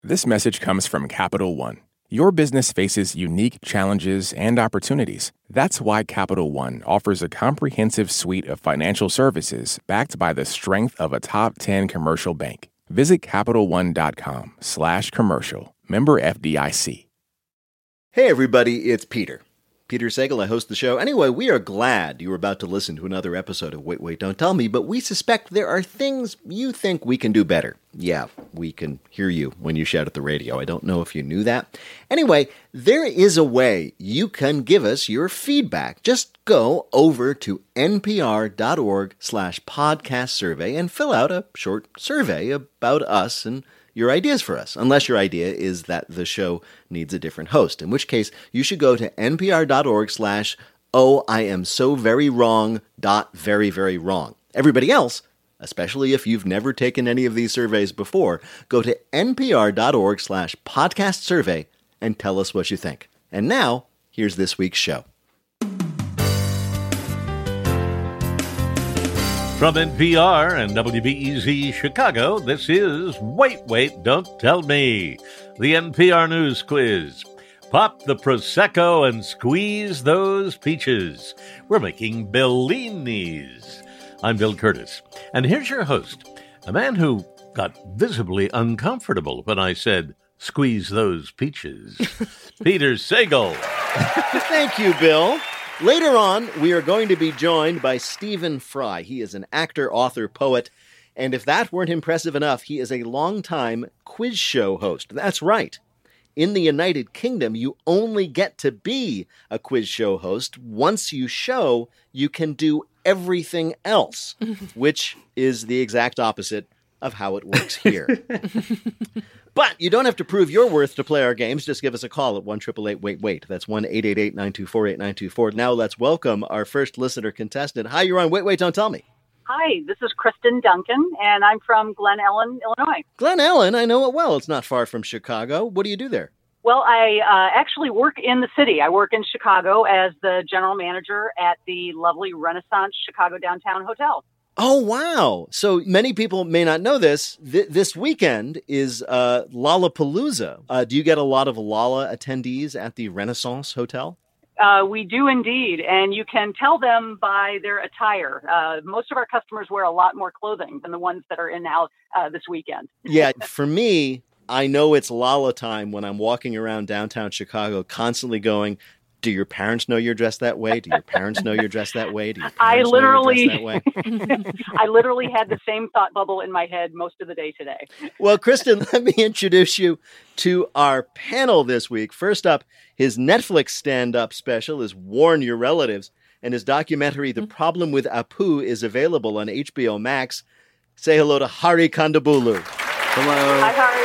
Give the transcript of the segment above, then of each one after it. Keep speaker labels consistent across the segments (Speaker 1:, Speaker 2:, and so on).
Speaker 1: This message comes from Capital One. Your business faces unique challenges and opportunities. That's why Capital One offers a comprehensive suite of financial services backed by the strength of a top 10 commercial bank. Visit CapitalOne.com/commercial. Member FDIC.
Speaker 2: Hey everybody, it's Peter Sagal. I host the show. Anyway, we are glad you were about to listen to another episode of Wait, Wait, Don't Tell Me, but we suspect there are things you think we can do better. Yeah, we can hear you when you shout at the radio. I don't know if you knew that. Anyway, there is a way you can give us your feedback. Just go over to npr.org/podcast survey and fill out a short survey about us and your ideas for us, unless your idea is that the show needs a different host, in which case you should go to npr.org/oh-I-am-so-very-wrong.very-very-wrong. Everybody else, especially if you've never taken any of these surveys before, go to npr.org/podcast survey and tell us what you think. And now, here's this week's show.
Speaker 3: From NPR and WBEZ Chicago, this is Wait, Wait, Don't Tell Me, the NPR News Quiz. Pop the Prosecco and squeeze those peaches. We're making Bellinis. I'm Bill Curtis, and here's your host, a man who got visibly uncomfortable when I said, squeeze those peaches, Peter Sagal.
Speaker 2: Thank you, Bill. Later on, we are going to be joined by Stephen Fry. He is an actor, author, poet, and if that weren't impressive enough, he is a longtime quiz show host. That's right. In the United Kingdom, you only get to be a quiz show host. Once you show, you can do everything else, which is the exact opposite of how it works here. But you don't have to prove your worth to play our games. Just give us a call at 1-888-WAIT-WAIT. That's 1-888-924-8924. Now let's welcome our first listener contestant. Hi, you're on Wait, Wait, Don't Tell Me.
Speaker 4: Hi, this is Kristen Duncan, and I'm from Glen Ellen, Illinois.
Speaker 2: Glen Ellen, I know it well. It's not far from Chicago. What do you do there?
Speaker 4: Well, I actually work in the city. I work in Chicago as the general manager at the lovely Renaissance Chicago Downtown Hotel.
Speaker 2: Oh, wow. So many people may not know this. This weekend is Lollapalooza. Do you get a lot of Lolla attendees at the Renaissance Hotel?
Speaker 4: We do indeed, and you can tell them by their attire. Most of our customers wear a lot more clothing than the ones that are in now this weekend.
Speaker 2: Yeah, for me, I know it's Lolla time when I'm walking around downtown Chicago constantly going, do your parents know you're dressed that way? Do your parents know you're dressed that way? Do your parents know you're dressed that way?
Speaker 4: I literally had the same thought bubble in my head most of the day today.
Speaker 2: Well, Kristen, let me introduce you to our panel this week. First up, his Netflix stand-up special is Warn Your Relatives, and his documentary, The Problem with Apu, is available on HBO Max. Say hello to Hari Kondabolu.
Speaker 5: Hello.
Speaker 4: Hi, Hari.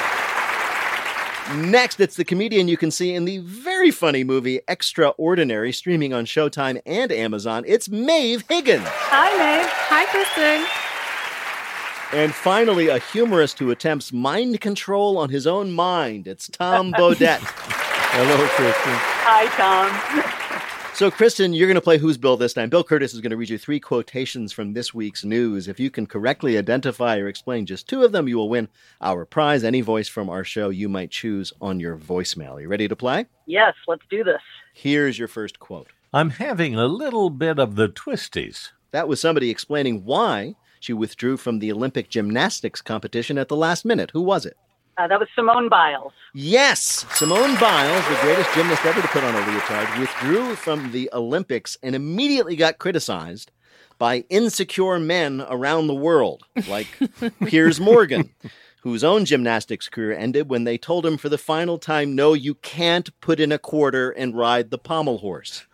Speaker 2: Next, it's the comedian you can see in the very funny movie Extraordinary, streaming on Showtime and Amazon. It's Maeve Higgins.
Speaker 4: Hi, Maeve.
Speaker 5: Hi, Kristen.
Speaker 2: And finally, a humorist who attempts mind control on his own mind. It's Tom Bodett.
Speaker 6: Hello, Kristen.
Speaker 4: Hi, Tom.
Speaker 2: So, Kristen, you're going to play Who's Bill this time. Bill Curtis is going to read you 3 quotations from this week's news. If you can correctly identify or explain just 2 of them, you will win our prize. Any voice from our show you might choose on your voicemail. Are you ready to play?
Speaker 4: Yes, let's do this.
Speaker 2: Here's your first quote.
Speaker 3: I'm having a little bit of the twisties.
Speaker 2: That was somebody explaining why she withdrew from the Olympic gymnastics competition at the last minute. Who was it?
Speaker 4: That was Simone Biles.
Speaker 2: Yes! Simone Biles, the greatest gymnast ever to put on a leotard, withdrew from the Olympics and immediately got criticized by insecure men around the world, like Piers Morgan, whose own gymnastics career ended when they told him for the final time, no, you can't put in a quarter and ride the pommel horse.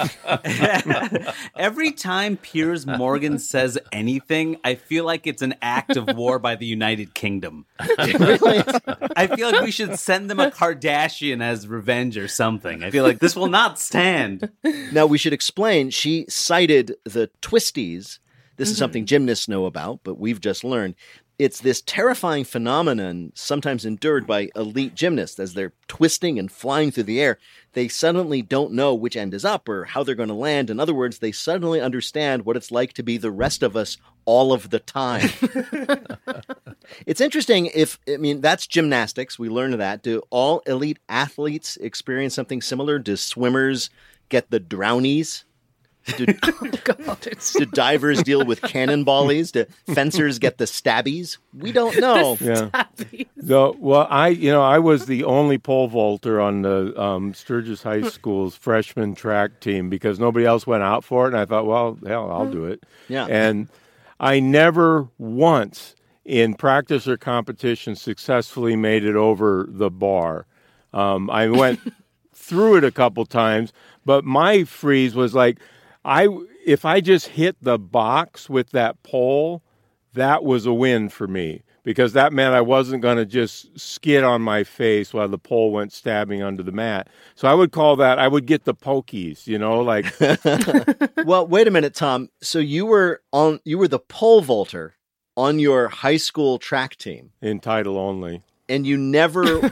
Speaker 5: Every time Piers Morgan says anything, I feel like it's an act of war by the United Kingdom.
Speaker 2: Really?
Speaker 5: I feel like we should send them a Kardashian as revenge or something. I feel like this will not stand.
Speaker 2: Now, we should explain, she cited the twisties. This is something gymnasts know about, but we've just learned. It's this terrifying phenomenon sometimes endured by elite gymnasts as they're twisting and flying through the air. They suddenly don't know which end is up or how they're going to land. In other words, they suddenly understand what it's like to be the rest of us all of the time. It's interesting that's gymnastics. We learned that. Do all elite athletes experience something similar? Do swimmers get the drownies? Do divers deal with cannonballies? Do fencers get the stabbies? We don't know.
Speaker 6: Yeah. So, well, I was the only pole vaulter on the Sturgis High School's freshman track team because nobody else went out for it, and I thought, well, hell, I'll do it.
Speaker 2: Yeah.
Speaker 6: And I never once in practice or competition successfully made it over the bar. I went through it a couple times, but my freeze was like, if I just hit the box with that pole, that was a win for me because that meant I wasn't going to just skid on my face while the pole went stabbing under the mat. So I would get the pokies, like.
Speaker 2: Well, wait a minute, Tom. So you were the pole vaulter on your high school track team.
Speaker 6: In title only.
Speaker 2: And you never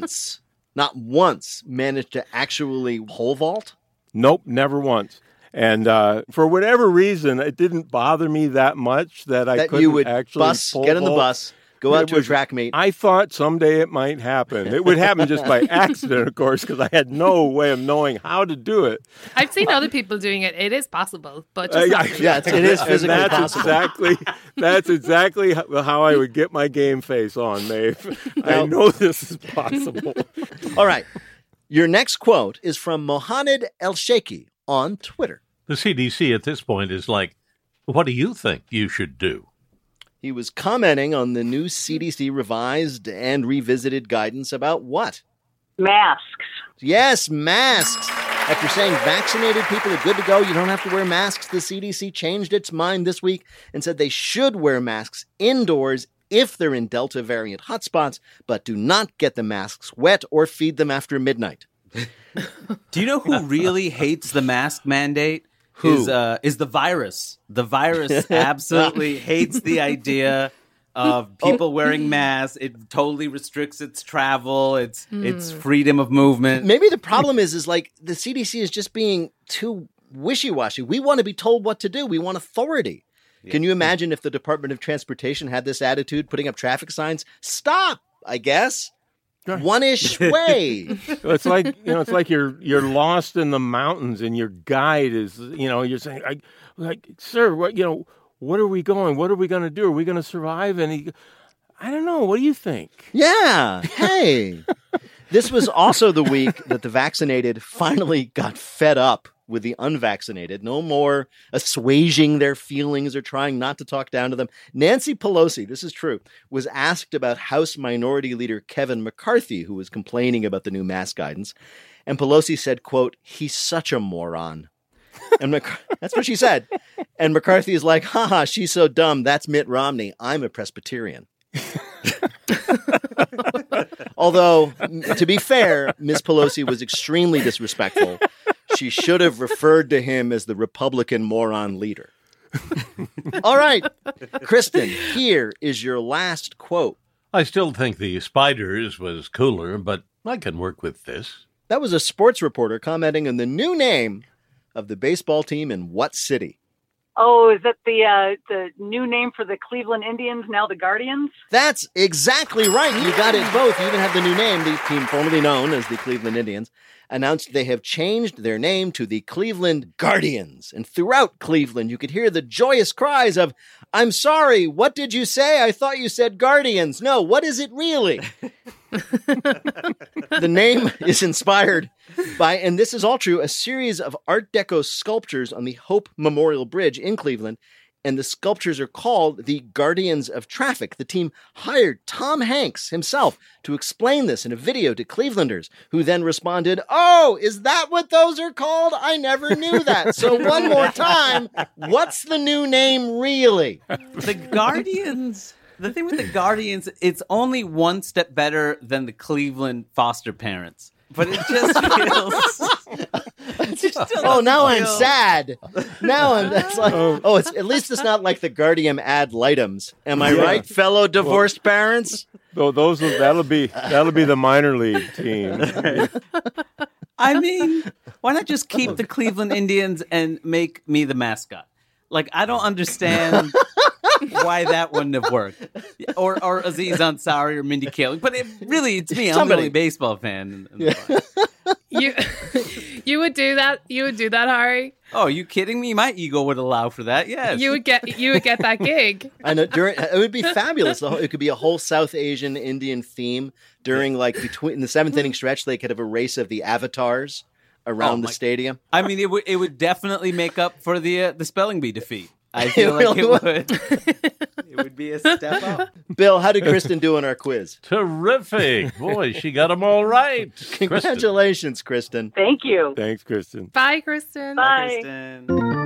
Speaker 2: not once managed to actually pole vault?
Speaker 6: Nope, never once. And for whatever reason, it didn't bother me that much that couldn't
Speaker 2: you would
Speaker 6: actually
Speaker 2: get in the bus, go out to a track meet.
Speaker 6: I thought someday it might happen. It would happen just by accident, of course, because I had no way of knowing how to do it.
Speaker 7: I've seen other people doing it. It is possible, but just
Speaker 2: it is physically possible.
Speaker 6: That's exactly how I would get my game face on, Maeve. I know this is possible.
Speaker 2: All right. Your next quote is from Mohamed El-Sheikhi on Twitter.
Speaker 3: The CDC at this point is like, what do you think you should do?
Speaker 2: He was commenting on the new CDC revised and revisited guidance about what?
Speaker 4: Masks.
Speaker 2: Yes, masks. After saying vaccinated people are good to go, you don't have to wear masks, the CDC changed its mind this week and said they should wear masks indoors if they're in Delta variant hotspots, but do not get the masks wet or feed them after midnight.
Speaker 5: Do you know who really hates the mask mandate?
Speaker 2: Who?
Speaker 5: Is the virus. The virus absolutely hates the idea of people wearing masks. It totally restricts its travel, its freedom of movement.
Speaker 2: Maybe the problem is like the CDC is just being too wishy-washy. We want to be told what to do. We want authority. Yeah. Can you imagine if the Department of Transportation had this attitude, putting up traffic signs? Stop, I guess. One-ish way.
Speaker 6: It's like you're lost in the mountains and your guide is, you're saying, sir, what are we going? What are we going to do? Are we going to survive? And I don't know. What do you think?
Speaker 2: Yeah. Hey, this was also the week that the vaccinated finally got fed up with the unvaccinated. No more assuaging their feelings or trying not to talk down to them. Nancy Pelosi, this is true, was asked about House Minority Leader Kevin McCarthy, who was complaining about the new mask guidance. And Pelosi said, quote, "He's such a moron." And that's what she said. And McCarthy is like, haha, she's so dumb. That's Mitt Romney. I'm a Presbyterian. Although, to be fair, Ms. Pelosi was extremely disrespectful. She should have referred to him as the Republican moron leader. All right, Kristen, here is your last quote.
Speaker 3: I still think the spiders was cooler, but I can work with this.
Speaker 2: That was a sports reporter commenting on the new name of the baseball team in what city?
Speaker 4: Oh, is that the new name for the Cleveland Indians, now the Guardians?
Speaker 2: That's exactly right. You got it both. You even have the new name. The team formerly known as the Cleveland Indians announced they have changed their name to the Cleveland Guardians. And throughout Cleveland, you could hear the joyous cries of, "I'm sorry, what did you say? I thought you said Guardians. No, what is it really?" The name is inspired by, and this is all true, a series of Art Deco sculptures on the Hope Memorial Bridge in Cleveland. And the sculptures are called the Guardians of Traffic. The team hired Tom Hanks himself to explain this in a video to Clevelanders, who then responded, "Oh, is that what those are called? I never knew that. So one more time, what's the new name really?"
Speaker 5: The Guardians. The thing with the Guardians, it's only one step better than the Cleveland foster parents. But it just feels...
Speaker 2: Now I'm sad. Now it's like, it's at least it's not like the Guardium ad litem's. Am I right, fellow divorced parents?
Speaker 6: That'll be the minor league team.
Speaker 5: I mean, why not just keep the Cleveland Indians and make me the mascot? Like, I don't understand why that wouldn't have worked. Or Aziz Ansari or Mindy Kaling. But it's me. I'm the only baseball fan.
Speaker 7: You would do that? You would do that, Harry?
Speaker 5: Oh, are you kidding me? My ego would allow for that, yes.
Speaker 7: You would get that gig.
Speaker 2: I know. It would be fabulous. It could be a whole South Asian Indian theme during, like, between the seventh inning stretch. They could have a race of the avatars around the stadium.
Speaker 5: I mean, it would definitely make up for the spelling bee defeat. I feel like it would. It would be a step up.
Speaker 2: Bill, how did Kristen do on our quiz?
Speaker 3: Terrific. Boy, she got them all right.
Speaker 2: Congratulations, Kristen.
Speaker 4: Thank you.
Speaker 6: Thanks, Kristen.
Speaker 7: Bye, Kristen.
Speaker 4: Bye.
Speaker 5: Kristen.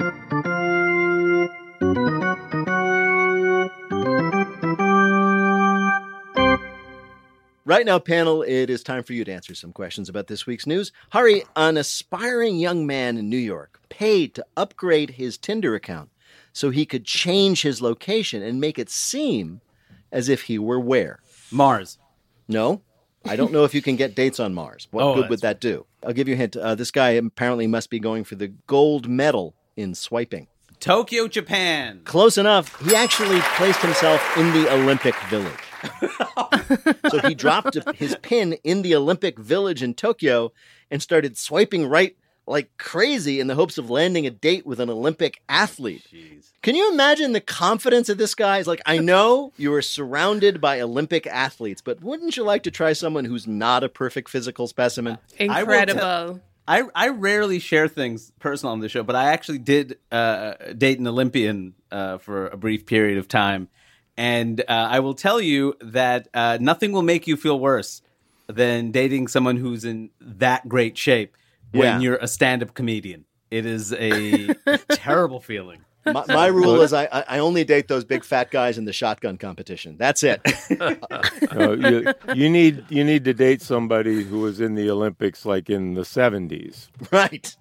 Speaker 2: Right now, panel, it is time for you to answer some questions about this week's news. Hari, an aspiring young man in New York paid to upgrade his Tinder account so he could change his location and make it seem as if he were where?
Speaker 5: Mars.
Speaker 2: No, I don't know if you can get dates on Mars. What good would that do? I'll give you a hint. This guy apparently must be going for the gold medal in swiping.
Speaker 5: Tokyo, Japan.
Speaker 2: Close enough. He actually placed himself in the Olympic Village. So he dropped his pin in the Olympic Village in Tokyo and started swiping right like crazy in the hopes of landing a date with an Olympic athlete.
Speaker 5: Jeez.
Speaker 2: Can you imagine the confidence of this guy? It's like, I know you are surrounded by Olympic athletes, but wouldn't you like to try someone who's not a perfect physical specimen?
Speaker 7: Incredible.
Speaker 5: I rarely share things personal on the show, but I actually did date an Olympian for a brief period of time. And I will tell you that nothing will make you feel worse than dating someone who's in that great shape when you're a stand-up comedian. It is a terrible feeling.
Speaker 2: My rule is I only date those big fat guys in the shotgun competition. That's it.
Speaker 6: You need to date somebody who was in the Olympics like in the 70s.
Speaker 2: Right.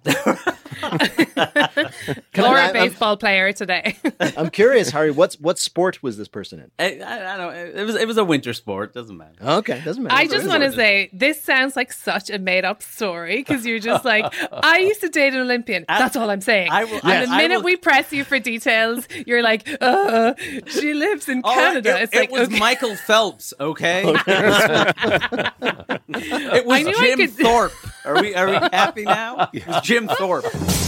Speaker 7: Or a baseball player today.
Speaker 2: I'm curious, Hari, what sport was this person in?
Speaker 5: I don't know. It was a winter sport. Doesn't matter.
Speaker 2: Okay, doesn't matter.
Speaker 7: I just want to say, this sounds like such a made-up story because you're just like, I used to date an Olympian. That's all I'm saying. And the minute we press you for details, you're like, she lives in Canada.
Speaker 5: It was Michael Phelps, okay? It was Jim Thorpe. Are we happy now? It was Jim Thorpe.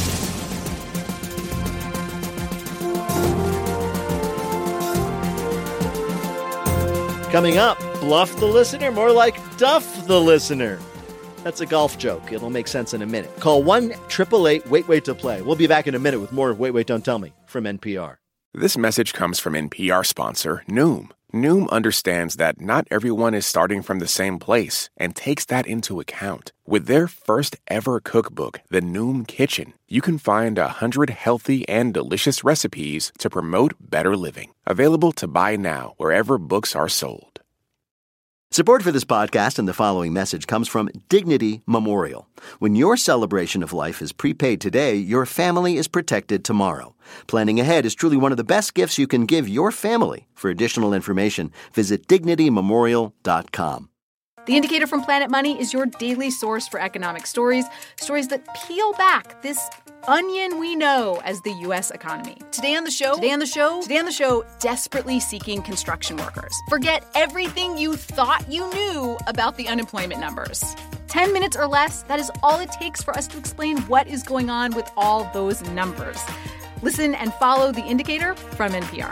Speaker 2: Coming up, bluff the listener, more like duff the listener. That's a golf joke. It'll make sense in a minute. Call 1-888-WAIT-WAIT to play. We'll be back in a minute with more of Wait, Wait, Don't Tell Me from NPR.
Speaker 1: This message comes from NPR sponsor Noom. Noom understands that not everyone is starting from the same place and takes that into account. With their first ever cookbook, The Noom Kitchen, you can find 100 healthy and delicious recipes to promote better living. Available to buy now wherever books are sold.
Speaker 2: Support for this podcast and the following message comes from Dignity Memorial. When your celebration of life is prepaid today, your family is protected tomorrow. Planning ahead is truly one of the best gifts you can give your family. For additional information, visit dignitymemorial.com.
Speaker 8: The Indicator from Planet Money is your daily source for economic stories that peel back this onion we know as the U.S. economy. Today on the show, desperately seeking construction workers. Forget everything you thought you knew about the unemployment numbers. 10 minutes or less, that is all it takes for us to explain what is going on with all those numbers. Listen and follow The Indicator from NPR.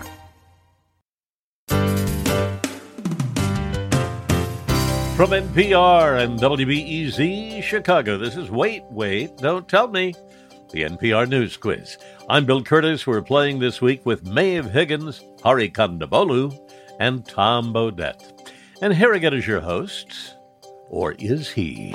Speaker 3: From NPR and WBEZ Chicago, this is Wait, Wait, Don't Tell Me, the NPR News Quiz. I'm Bill Curtis. We're playing this week with Maeve Higgins, Hari Kondabolu, and Tom Bodett. And here again is your host, or is he?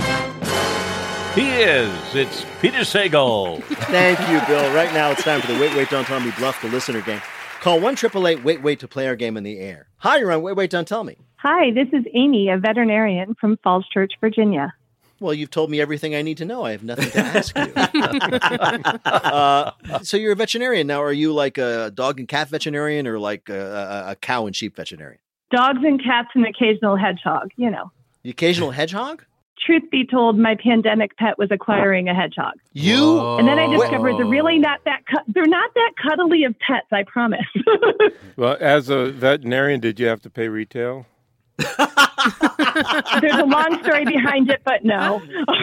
Speaker 3: He is. It's Peter Sagal.
Speaker 2: Thank you, Bill. Right now it's time for the Wait, Wait, Don't Tell Me Bluff the Listener game. Call 1-888-WAIT-WAIT to play our game in the air. Hi, you're on Wait, Wait, Don't Tell Me.
Speaker 9: Hi, this is Amy, a veterinarian from Falls Church, Virginia.
Speaker 2: Well, you've told me everything I need to know. I have nothing to ask you. So you're a veterinarian now. Are you like a dog and cat veterinarian or like a cow and sheep veterinarian?
Speaker 9: Dogs and cats and occasional hedgehog, you know.
Speaker 2: The occasional hedgehog?
Speaker 9: Truth be told, my pandemic pet was acquiring a hedgehog.
Speaker 2: You?
Speaker 9: And then I discovered they're really not that they're not that cuddly of pets, I promise.
Speaker 6: Well, as a veterinarian, did you have to pay retail?
Speaker 9: There's a long story behind it, but no.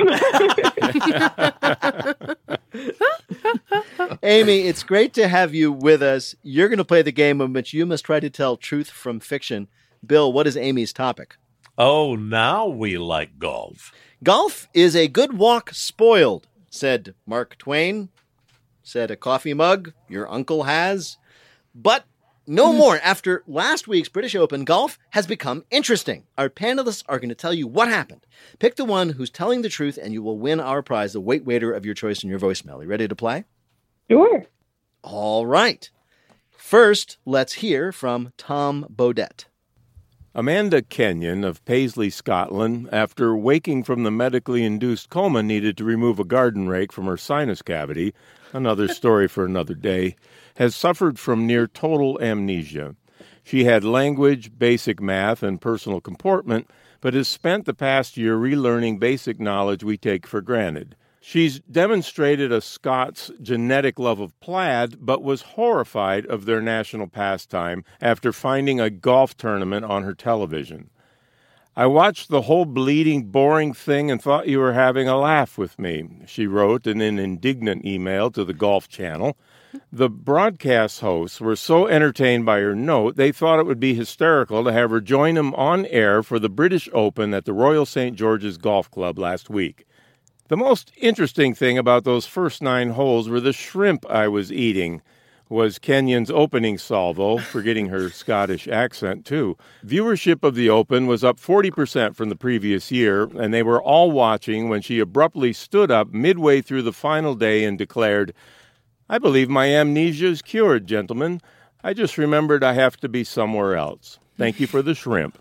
Speaker 2: Amy, it's great to have you with us. You're going to play the game in which you must try to tell truth from fiction. Bill, what is Amy's topic?
Speaker 3: Oh, now we like golf.
Speaker 2: Golf is a good walk spoiled, said Mark Twain. Said a coffee mug your uncle has. But no more. After last week's British Open, golf has become interesting. Our panelists are going to tell you what happened. Pick the one who's telling the truth, and you will win our prize, the Wait Waiter of your choice in your voicemail. You ready to play?
Speaker 9: Sure.
Speaker 2: All right. First, let's hear from Tom Baudet.
Speaker 6: Amanda Kenyon of Paisley, Scotland, after waking from the medically induced coma, needed to remove a garden rake from her sinus cavity, another story for another day, has suffered from near total amnesia. She had language, basic math, and personal comportment, but has spent the past year relearning basic knowledge we take for granted. She's demonstrated a Scots genetic love of plaid, but was horrified of their national pastime after finding a golf tournament on her television. I watched the whole bleeding, boring thing and thought you were having a laugh with me, she wrote in an indignant email to the Golf Channel. The broadcast hosts were so entertained by her note, they thought it would be hysterical to have her join them on air for the British Open at the Royal St. George's Golf Club last week. The most interesting thing about those first 9 holes were the shrimp I was eating, was Kenyon's opening salvo, forgetting her Scottish accent, too. Viewership of the Open was up 40% from the previous year, and they were all watching when she abruptly stood up midway through the final day and declared, "I believe my amnesia is cured, gentlemen. I just remembered I have to be somewhere else. Thank you for the shrimp."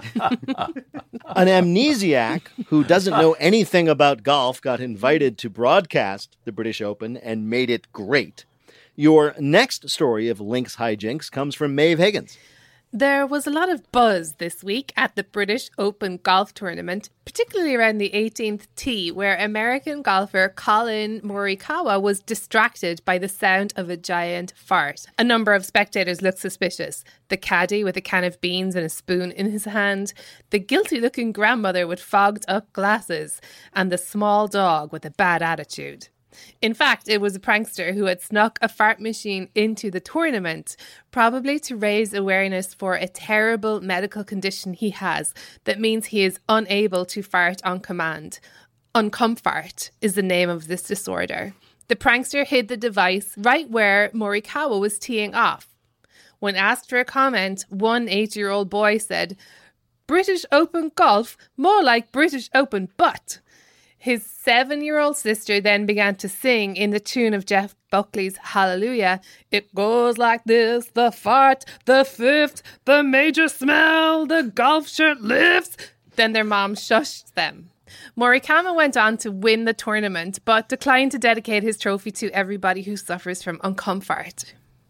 Speaker 2: An amnesiac who doesn't know anything about golf got invited to broadcast the British Open and made it great. Your next story of Lynx hijinks comes from Maeve Higgins.
Speaker 7: There was a lot of buzz this week at the British Open golf tournament, particularly around the 18th tee, where American golfer Collin Morikawa was distracted by the sound of a giant fart. A number of spectators looked suspicious. The caddy with a can of beans and a spoon in his hand, the guilty-looking grandmother with fogged-up glasses, and the small dog with a bad attitude. In fact, it was a prankster who had snuck a fart machine into the tournament, probably to raise awareness for a terrible medical condition he has that means he is unable to fart on command. Uncomfort is the name of this disorder. The prankster hid the device right where Morikawa was teeing off. When asked for a comment, one 8-year-old boy said, "British Open golf, more like British Open butt." His 7-year-old sister then began to sing in the tune of Jeff Buckley's Hallelujah. It goes like this, the fart, the fifth, the major smell, the golf shirt lifts. Then their mom shushed them. Morikawa went on to win the tournament, but declined to dedicate his trophy to everybody who suffers from uncomfort.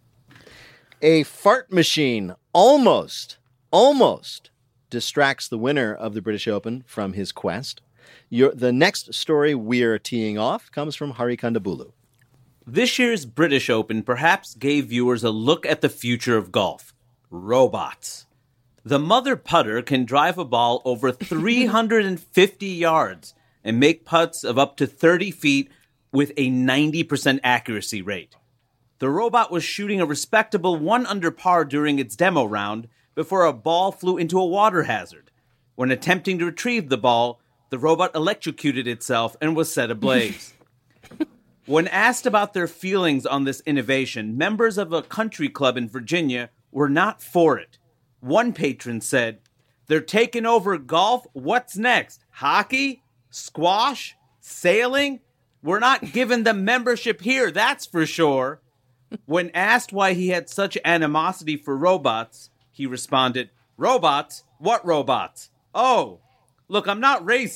Speaker 2: A fart machine almost distracts the winner of the British Open from his quest. The next story we're teeing off comes from Hari Kondabolu.
Speaker 5: This year's British Open perhaps gave viewers a look at the future of golf. Robots. The mother putter can drive a ball over 350 yards and make putts of up to 30 feet with a 90% accuracy rate. The robot was shooting a respectable 1 under par during its demo round before a ball flew into a water hazard. When attempting to retrieve the ball, the robot electrocuted itself and was set ablaze. When asked about their feelings on this innovation, members of a country club in Virginia were not for it. One patron said, "They're taking over golf. What's next? Hockey? Squash? Sailing? We're not giving them membership here, that's for sure." When asked why he had such animosity for robots, he responded, "Robots? What robots? Oh, look, I'm not racist.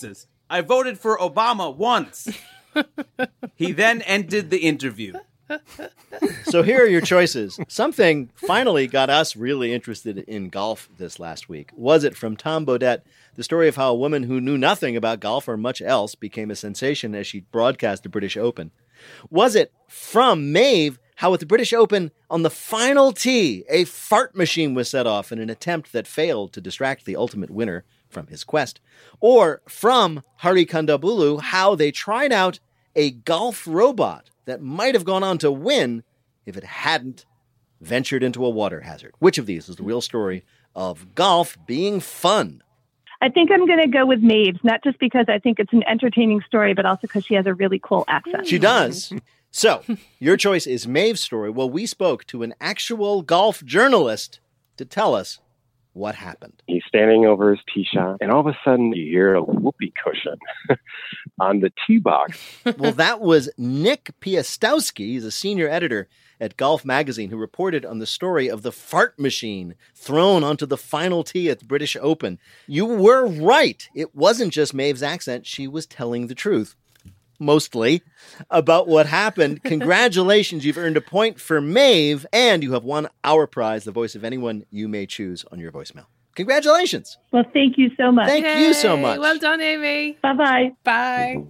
Speaker 5: I voted for Obama once. He then ended the interview.
Speaker 2: So here are your choices. Something finally got us really interested in golf this last week. Was it from Tom Bodett, the story of how a woman who knew nothing about golf or much else became a sensation as she broadcast the British Open? Was it from Maeve, how at the British Open, on the final tee, a fart machine was set off in an attempt that failed to distract the ultimate winner from his quest? Or from Hari Kondabolu, how they tried out a golf robot that might have gone on to win if it hadn't ventured into a water hazard? Which of these is the real story of golf being fun?
Speaker 9: I think I'm going to go with Maeve's, not just because I think it's an entertaining story, but also because she has a really cool accent.
Speaker 2: She does. So, your choice is Maeve's story. Well, we spoke to an actual golf journalist to tell us what happened.
Speaker 10: He's standing over his tee shot, and all of a sudden you hear a whoopee cushion on the tee box.
Speaker 2: Well, that was Nick Piastowski. He's a senior editor at Golf Magazine who reported on the story of the fart machine thrown onto the final tee at the British Open. You were right. It wasn't just Maeve's accent. She was telling the truth, mostly, about what happened. Congratulations. You've earned a point for Maeve, and you have won our prize, the voice of anyone you may choose on your voicemail. Congratulations.
Speaker 9: Well, thank you so much.
Speaker 2: Thank you so much.
Speaker 7: Well done, Amy.
Speaker 9: Bye-bye.
Speaker 7: Bye.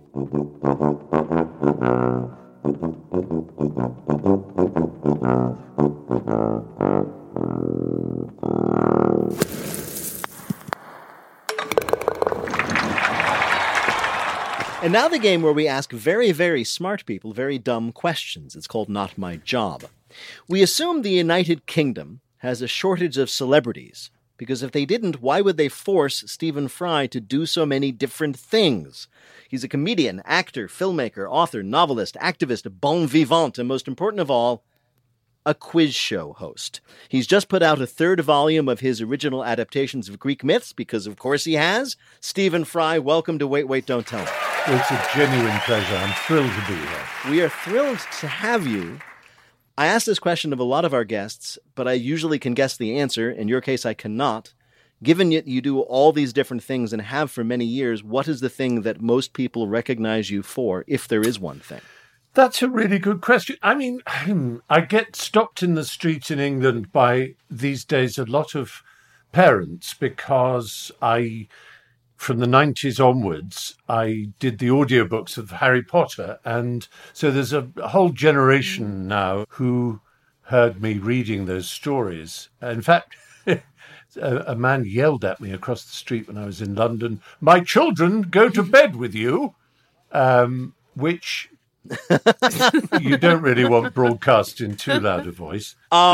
Speaker 2: And now the game where we ask very, very smart people very dumb questions. It's called Not My Job. We assume the United Kingdom has a shortage of celebrities, because if they didn't, why would they force Stephen Fry to do so many different things? He's a comedian, actor, filmmaker, author, novelist, activist, bon vivant, and most important of all, a quiz show host. He's just put out a third volume of his original adaptations of Greek myths, because of course he has. Stephen Fry, welcome to Wait, Wait, Don't Tell Me.
Speaker 3: It's a genuine pleasure. I'm thrilled to be here.
Speaker 2: We are thrilled to have you. I ask this question of a lot of our guests, but I usually can guess the answer. In your case, I cannot. Given that you do all these different things and have for many years, what is the thing that most people recognize you for, if there is one thing?
Speaker 3: That's a really good question. I mean, I get stopped in the street in England by, these days, a lot of parents because from the 90s onwards, I did the audiobooks of Harry Potter. And so there's a whole generation now who heard me reading those stories. In fact, a man yelled at me across the street when I was in London, "My children go to bed with you," which you don't really want broadcast in too loud a voice.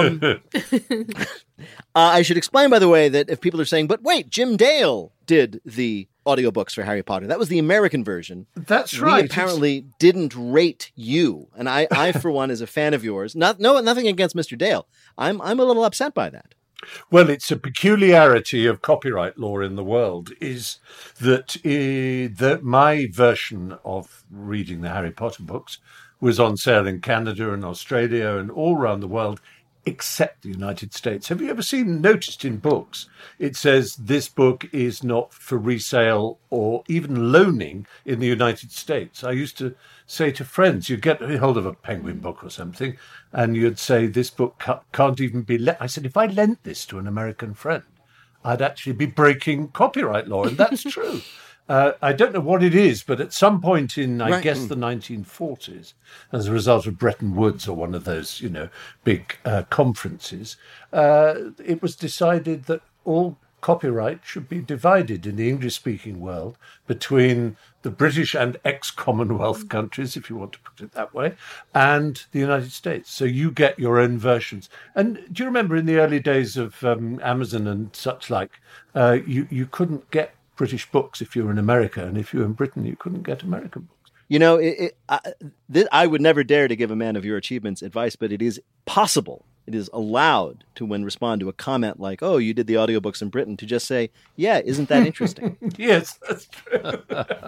Speaker 2: I should explain, by the way, that if people are saying, but wait, Jim Dale did the audiobooks for Harry Potter. That was the American version.
Speaker 3: That's right.
Speaker 2: We apparently didn't rate you. And I, for one, is a fan of yours. Nothing against Mr. Dale. I'm a little upset by that.
Speaker 3: Well, it's a peculiarity of copyright law in the world is that my version of reading the Harry Potter books was on sale in Canada and Australia and all around the world, except the United States. Have you ever noticed in books, it says this book is not for resale or even loaning in the United States? I used to say to friends, you'd get hold of a Penguin book or something, and you'd say, this book can't even be lent. I said, if I lent this to an American friend, I'd actually be breaking copyright law, and that's true. I don't know what it is, but at some point in, I guess, the 1940s, as a result of Bretton Woods or one of those, big conferences, it was decided that all copyright should be divided in the English-speaking world between the British and ex-Commonwealth countries, if you want to put it that way, and the United States. So you get your own versions. And do you remember in the early days of Amazon and such like, you couldn't get British books if you were in America, and if you were in Britain, you couldn't get American books.
Speaker 2: I would never dare to give a man of your achievements advice, but it is possible. It is allowed to, when respond to a comment like, "Oh, you did the audiobooks in Britain," to just say, "Yeah, isn't that interesting?"
Speaker 3: Yes, that's true.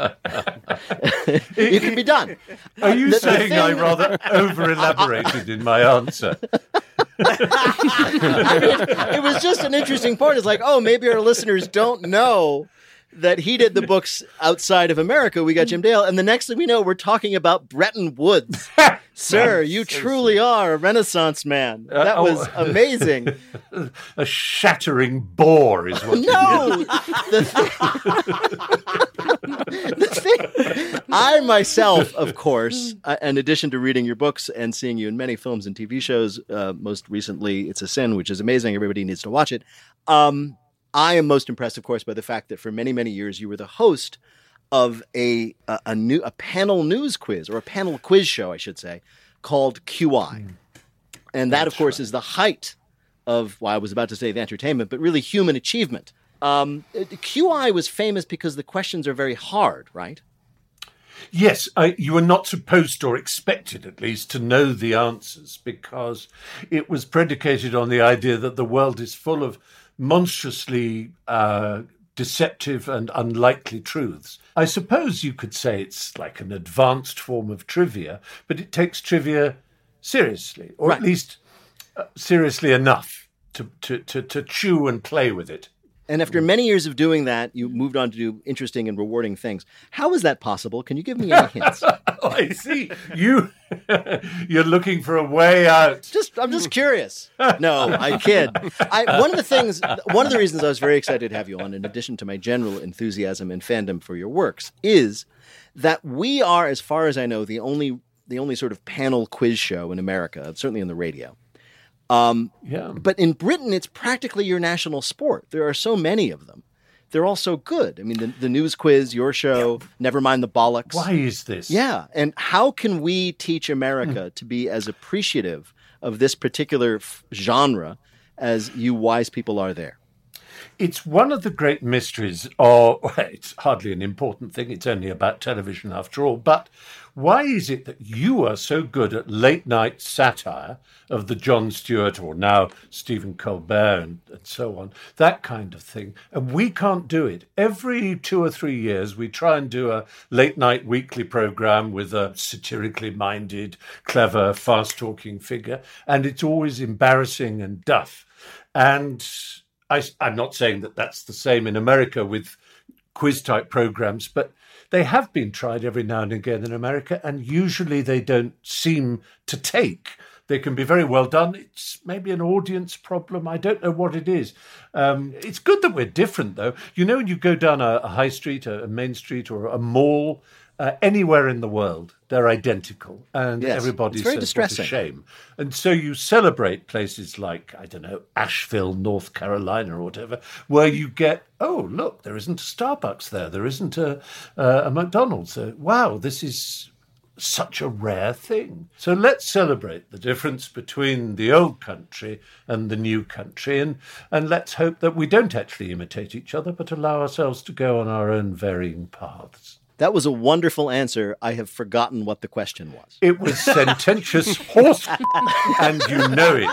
Speaker 2: It can be done.
Speaker 3: Are you saying I rather over-elaborated in my answer?
Speaker 2: It was just an interesting point. It's like, oh, maybe our listeners don't know that he did the books outside of America. We got Jim Dale. And the next thing we know, we're talking about Bretton Woods. Sir, you truly are a Renaissance man. That was amazing.
Speaker 3: A shattering bore is what
Speaker 2: No! The thing, I myself, of course, in addition to reading your books and seeing you in many films and TV shows, most recently It's a Sin, which is amazing. Everybody needs to watch it. I am most impressed, of course, by the fact that for many, many years you were the host of a panel news quiz, or a panel quiz show, I should say, called QI. And that, of course, is the height of, well, I was about to say the entertainment, but really human achievement. QI was famous because the questions are very hard, right?
Speaker 3: Yes, you were not supposed or expected, at least, to know the answers, because it was predicated on the idea that the world is full of monstrously deceptive and unlikely truths. I suppose you could say it's like an advanced form of trivia, but it takes trivia seriously, or at least seriously enough to chew and play with it.
Speaker 2: And after many years of doing that, you moved on to do interesting and rewarding things. How is that possible? Can you give me any hints?
Speaker 3: Oh, I see. You're looking for a way out.
Speaker 2: I'm just curious. No, I kid. One of the reasons I was very excited to have you on, in addition to my general enthusiasm and fandom for your works, is that we are, as far as I know, the only sort of panel quiz show in America, certainly on the radio. But in Britain, it's practically your national sport. There are so many of them. They're all so good. I mean, the news quiz, your show, never mind the bollocks.
Speaker 3: Why is this?
Speaker 2: Yeah. And how can we teach America to be as appreciative of this particular genre as you wise people are there?
Speaker 3: It's one of the great mysteries, or it's hardly an important thing. It's only about television after all. But why is it that you are so good at late night satire of the Jon Stewart, or now Stephen Colbert and so on, that kind of thing, and we can't do it? Every 2 or 3 years, we try and do a late night weekly program with a satirically minded, clever, fast talking figure, and it's always embarrassing and duff. And I'm not saying that that's the same in America with quiz-type programs, but they have been tried every now and again in America, and usually they don't seem to take. They can be very well done. It's maybe an audience problem. I don't know what it is. It's good that we're different, though. You know, when you go down a high street, a main street, or a mall, anywhere in the world, they're identical, and everybody says what a shame. And so you celebrate places like, I don't know, Asheville, North Carolina, or whatever, where you get, oh, look, there isn't a Starbucks there, there isn't a McDonald's. Wow, this is such a rare thing. So let's celebrate the difference between the old country and the new country, and let's hope that we don't actually imitate each other, but allow ourselves to go on our own varying paths.
Speaker 2: That was a wonderful answer. I have forgotten what the question was.
Speaker 3: It was sententious horse, and you know it.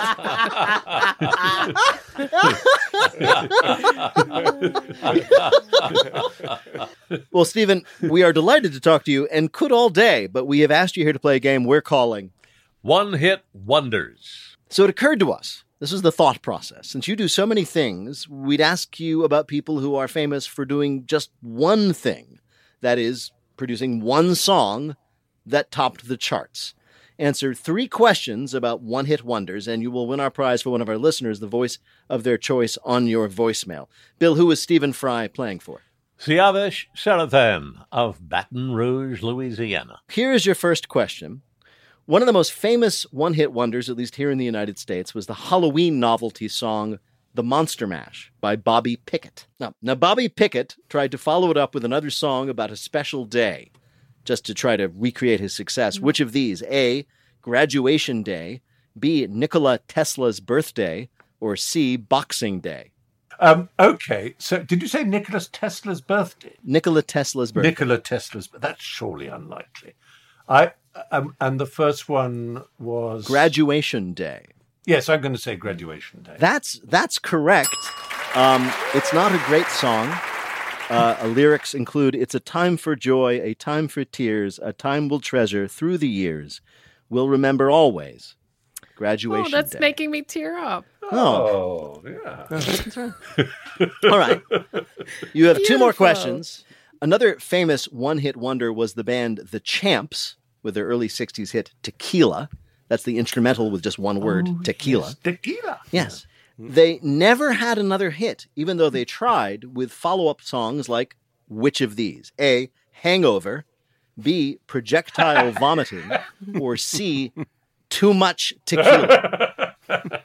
Speaker 2: Well, Stephen, we are delighted to talk to you and could all day, but we have asked you here to play a game we're calling
Speaker 3: One Hit Wonders.
Speaker 2: So it occurred to us, this is the thought process. Since you do so many things, we'd ask you about people who are famous for doing just one thing. That is, producing one song that topped the charts. Answer 3 questions about one-hit wonders, and you will win our prize for one of our listeners, the voice of their choice, on your voicemail. Bill, who is Stephen Fry playing for?
Speaker 3: Siavish Sarathan of Baton Rouge, Louisiana.
Speaker 2: Here is your first question. One of the most famous one-hit wonders, at least here in the United States, was the Halloween novelty song The Monster Mash by Bobby Pickett. Now, Bobby Pickett tried to follow it up with another song about a special day, just to try to recreate his success. Which of these? A, Graduation Day, B, Nikola Tesla's birthday, or C, Boxing Day?
Speaker 3: Okay, so did you say Nikola Tesla's birthday?
Speaker 2: Nikola Tesla's birthday.
Speaker 3: Nikola Tesla's birthday. That's surely unlikely. And the first one was...
Speaker 2: Graduation Day.
Speaker 3: Yes, I'm going to say Graduation Day.
Speaker 2: That's correct. It's not a great song. Lyrics include, it's a time for joy, a time for tears, a time we'll treasure through the years. We'll remember always. graduation
Speaker 7: that's
Speaker 2: day.
Speaker 7: making me tear up.
Speaker 3: Oh, yeah.
Speaker 2: All right. You have two more
Speaker 7: Beautiful.
Speaker 2: questions. Another famous one-hit wonder was the band The Champs with their early 60s hit Tequila. That's the instrumental with just one word, tequila.
Speaker 3: Yes, tequila.
Speaker 2: Yes. They never had another hit, even though they tried with follow-up songs like which of these? A, Hangover, B, Projectile Vomiting, or C, Too Much Tequila.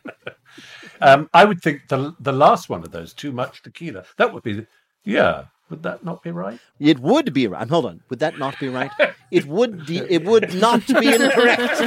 Speaker 3: I would think the last one of those, Too Much Tequila. That would be, would that not be right?
Speaker 2: It would be right. Hold on. Would that not be right? It would not be incorrect.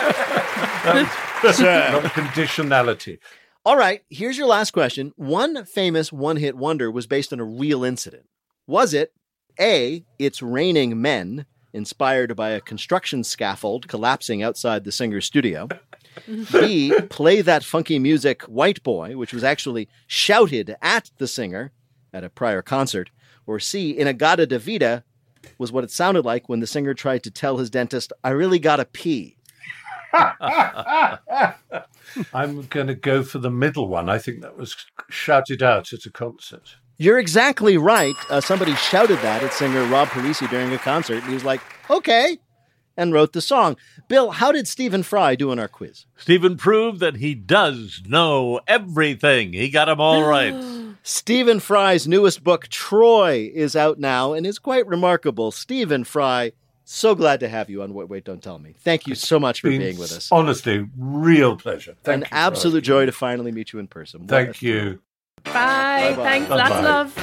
Speaker 3: Not a conditionality.
Speaker 2: All right, here's your last question. One famous one-hit wonder was based on a real incident. Was it A, It's Raining Men, inspired by a construction scaffold collapsing outside the singer's studio? B, Play That Funky Music, White Boy, which was actually shouted at the singer at a prior concert? Or C, Inagata de Vida, was what it sounded like when the singer tried to tell his dentist, I really gotta pee?
Speaker 3: I'm going to go for the middle one. I think that was shouted out at a concert.
Speaker 2: You're exactly right. Somebody shouted that at singer Rob Parisi during a concert. And he was like, okay, and wrote the song. Bill, how did Stephen Fry do in our quiz?
Speaker 3: Stephen proved that he does know everything. He got them all right.
Speaker 2: Stephen Fry's newest book, Troy, is out now and is quite remarkable. Stephen Fry, so glad to have you on Wait, Don't Tell Me. Thank you so much for being with us.
Speaker 3: Honestly, real pleasure. Thank you.
Speaker 2: An absolute joy to finally meet you in person.
Speaker 3: Thank you.
Speaker 7: Bye.
Speaker 2: Bye-bye.
Speaker 7: Thanks. Lots of love.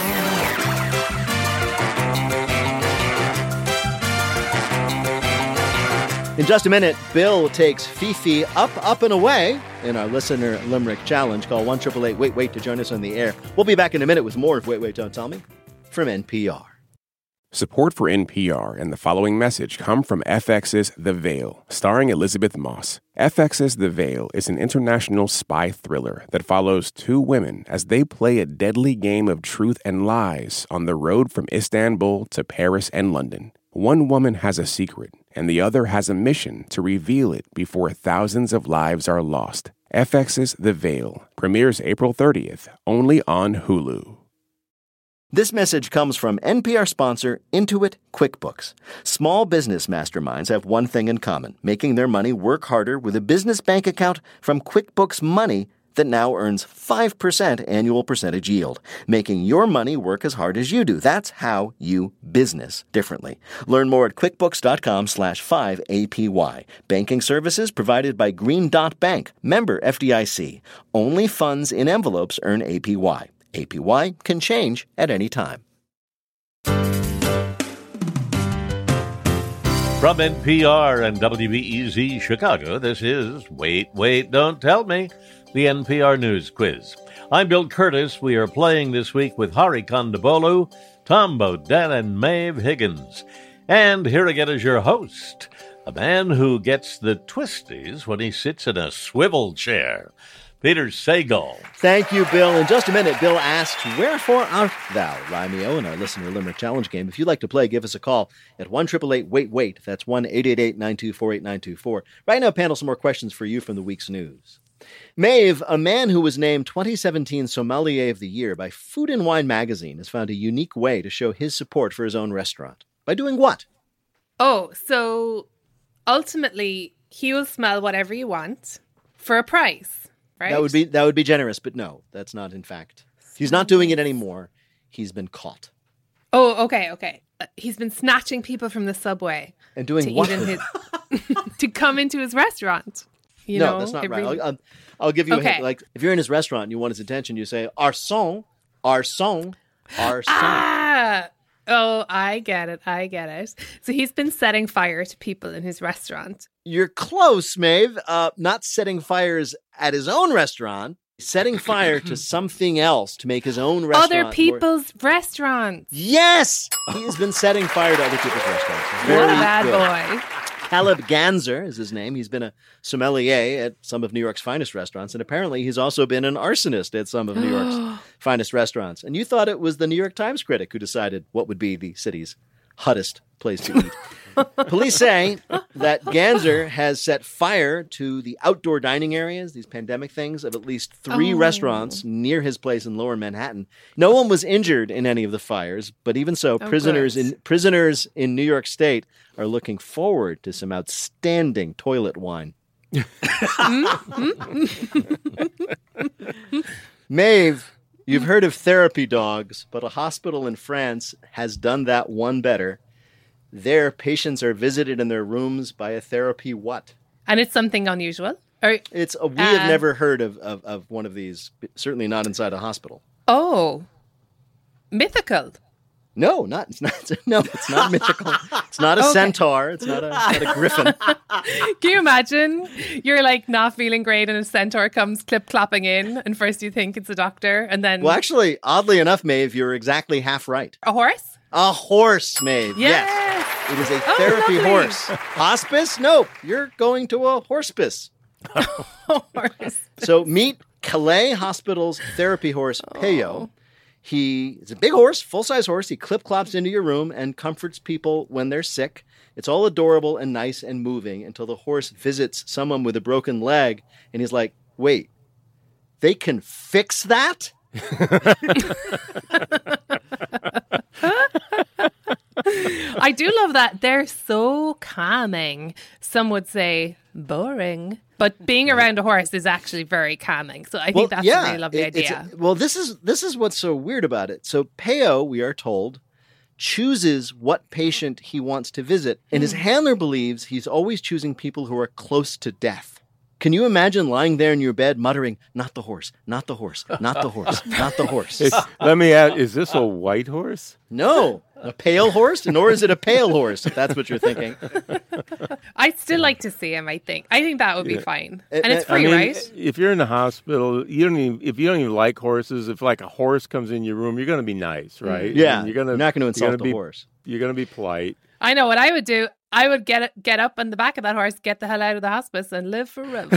Speaker 2: In just a minute, Bill takes Fifi up and away in our listener limerick challenge. Call 1-888-WAIT-WAIT to join us on the air. We'll be back in a minute with more of Wait, Don't Tell Me from NPR.
Speaker 1: Support for NPR and the following message come from FX's The Veil, starring Elizabeth Moss. FX's The Veil is an international spy thriller that follows two women as they play a deadly game of truth and lies on the road from Istanbul to Paris and London. One woman has a secret, and the other has a mission to reveal it before thousands of lives are lost. FX's The Veil premieres April 30th, only on Hulu.
Speaker 2: This message comes from NPR sponsor Intuit QuickBooks. Small business masterminds have one thing in common, making their money work harder with a business bank account from QuickBooks Money that now earns 5% annual percentage yield, making your money work as hard as you do. That's how you business differently. Learn more at QuickBooks.com/5APY. Banking services provided by Green Dot Bank, member FDIC. Only funds in envelopes earn APY. APY can change at any time.
Speaker 3: From NPR and WBEZ Chicago, this is Wait, Don't Tell Me, the NPR News Quiz. I'm Bill Curtis. We are playing this week with Hari Kondabolu, Tom Bodett, and Maeve Higgins. And here again is your host, a man who gets the twisties when he sits in a swivel chair, Peter Sagal.
Speaker 2: Thank you, Bill. In just a minute, Bill asks, wherefore art thou, Romeo, in our Listener Limerick Challenge game. If you'd like to play, give us a call at 1-888-WAIT-WAIT. That's 1-888-924-8924. Right now, panel, some more questions for you from the week's news. Maeve, a man who was named 2017 Sommelier of the Year by Food and Wine magazine, has found a unique way to show his support for his own restaurant. By doing what?
Speaker 7: Oh, so ultimately, he will smell whatever you want for a price. Right?
Speaker 2: That would be generous, but no, that's not in fact. He's not doing it anymore. He's been caught.
Speaker 7: Oh, okay. He's been snatching people from the subway
Speaker 2: and doing
Speaker 7: to
Speaker 2: what?
Speaker 7: To come into his restaurant.
Speaker 2: No, that's not right. Really... I'll give you a hint. Like if you're in his restaurant and you want his attention, you say arson.
Speaker 7: Ah. Oh, I get it. So he's been setting fire to people in his restaurant.
Speaker 2: You're close, Maeve. Not setting fires at his own restaurant, setting fire to something else to make his own restaurant.
Speaker 7: Other people's restaurants.
Speaker 2: Yes! He has been setting fire to other people's restaurants.
Speaker 7: What a bad boy.
Speaker 2: Caleb Ganzer is his name. He's been a sommelier at some of New York's finest restaurants, and apparently he's also been an arsonist at some of New York's finest restaurants. And you thought it was the New York Times critic who decided what would be the city's hottest place to eat. Police say that Ganser has set fire to the outdoor dining areas, these pandemic things, of at least 3 restaurants near his place in Lower Manhattan. No one was injured in any of the fires, but even so, prisoners in New York State are looking forward to some outstanding toilet wine. Maeve, you've heard of therapy dogs, but a hospital in France has done that one better. Their patients are visited in their rooms by a therapy what?
Speaker 7: And it's something unusual?
Speaker 2: We have never heard of one of these, certainly not inside a hospital.
Speaker 7: Oh, mythical.
Speaker 2: No, it's not mythical. It's not a centaur. It's not a griffin.
Speaker 7: Can you imagine? You're like not feeling great and a centaur comes clip-clopping in and first you think it's a doctor and then...
Speaker 2: Well, actually, oddly enough, Maeve, you're exactly half right.
Speaker 7: A horse?
Speaker 2: A horse, Maeve. Yes. It is a therapy horse. Hospice? Nope. You're going to a horsepice.
Speaker 7: Horse.
Speaker 2: So meet Calais Hospital's therapy horse, Peyo. He is a big horse, full-size horse. He clip-clops into your room and comforts people when they're sick. It's all adorable and nice and moving until the horse visits someone with a broken leg, and he's like, wait, they can fix that?
Speaker 7: I do love that. They're so calming. Some would say boring. But being around a horse is actually very calming. So I think that's a really lovely idea.
Speaker 2: This is what's so weird about it. So Peyo, we are told, chooses what patient he wants to visit. And his handler believes he's always choosing people who are close to death. Can you imagine lying there in your bed muttering, not the horse, not the horse, not the horse, not the horse?
Speaker 6: Let me ask, is this a white horse?
Speaker 2: No. A pale horse? Nor is it a pale horse, if that's what you're thinking.
Speaker 7: I'd still like to see him, I think. I think that would be fine. And it's free, right?
Speaker 6: If you're in the hospital, if you don't even like horses, if like a horse comes in your room, you're going to be nice, right?
Speaker 2: Yeah. You're not going to insult the horse.
Speaker 6: You're going to be polite.
Speaker 7: I know what I would do. I would get up on the back of that horse, get the hell out of the hospice, and live forever.